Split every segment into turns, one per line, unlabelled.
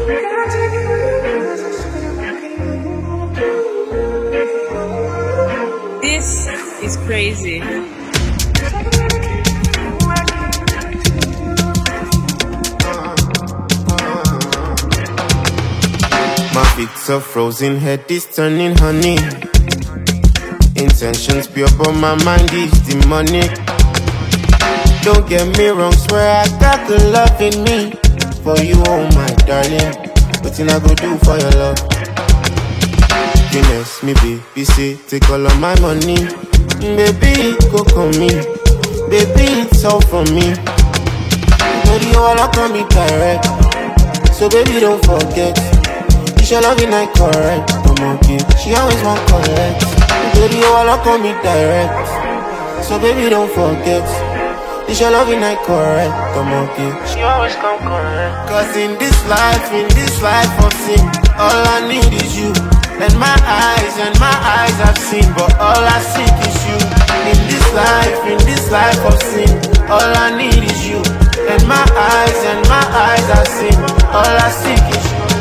This is crazy.
My feet are frozen, head is turning honey. Intentions pure, but my mind is demonic. Don't get me wrong, swear I got the love in me. For you, oh my darling, what I go do for your love? Guinness, me baby, say, take all of my money. Baby, go call me. Baby, it's all for me. Baby, you all come me direct. So baby, don't forget. It's your love in I correct. Come on, kid. She always want correct. Baby, you all come me direct. So baby, don't forget. It's your love in I correct. Come on, kid. She always come correct. Cause in this life of sin, all I need is you. And my eyes have seen, but all I seek is you. In this life of sin, all I need is you. And my eyes have seen, all I seek is you.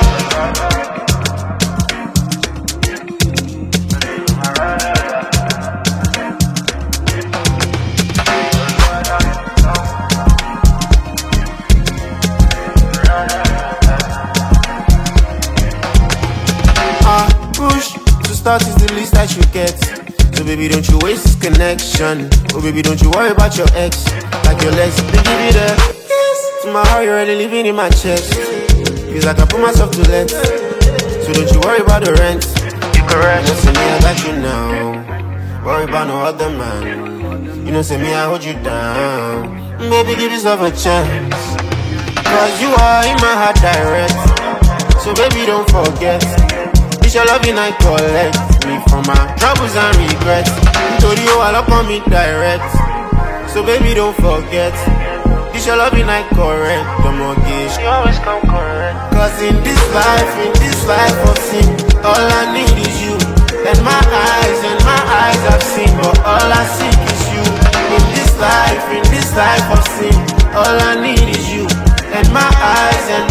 Push to start is the least that you get. So baby, don't you waste this connection. Oh baby, don't you worry about your ex. Like your legs, they give you the yes. Tomorrow you're already living in my chest. Feels like I put myself to let. So don't you worry about the rent. You correct. You know, say me, I got you now. Worry about no other man. You know, say me, I hold you down. Baby, give yourself a chance. Cause you are in my heart direct. So baby, don't forget. It's your loving I collect me from my troubles and regrets. Told you all up on me direct. So baby, don't forget. It's your loving I correct. The mortgage, she always come correct. Cause in this life of sin, all I need is you. And my eyes have seen, but all I seek is you. In this life of sin, all I need is you. And my eyes